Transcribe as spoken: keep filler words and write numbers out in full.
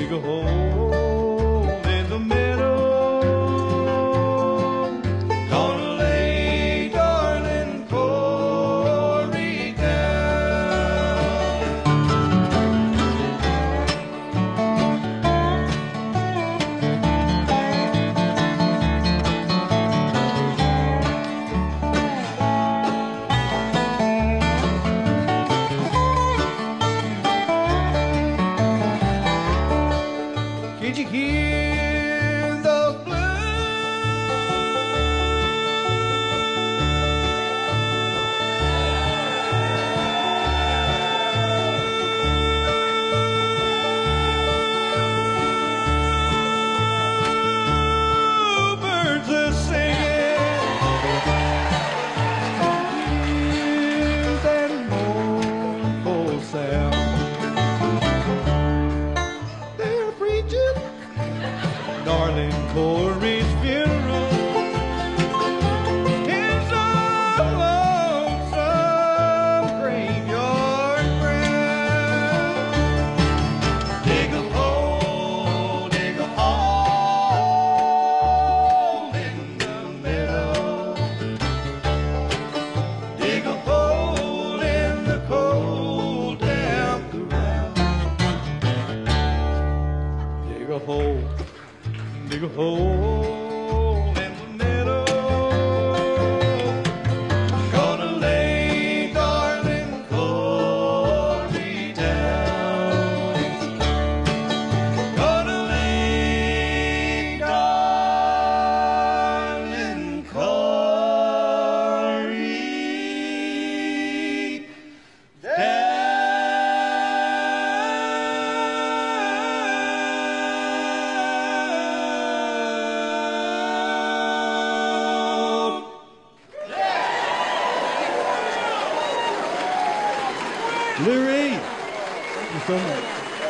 dig a hole in the meadow. Gonna lay darling Corey down. Did you hear the bluebirds are singing? Hear that mournful sound. They're preaching darling Corey's funeral. It's a lonesome graveyard ground. Dig a hole, dig a hole in the meadow. Dig a hole in the cold damp ground. Dig a hole. Dig a hole in the meadow. Gonna lay darling Corey down. Gonna lay darling Corey down. Leary, thank you so much.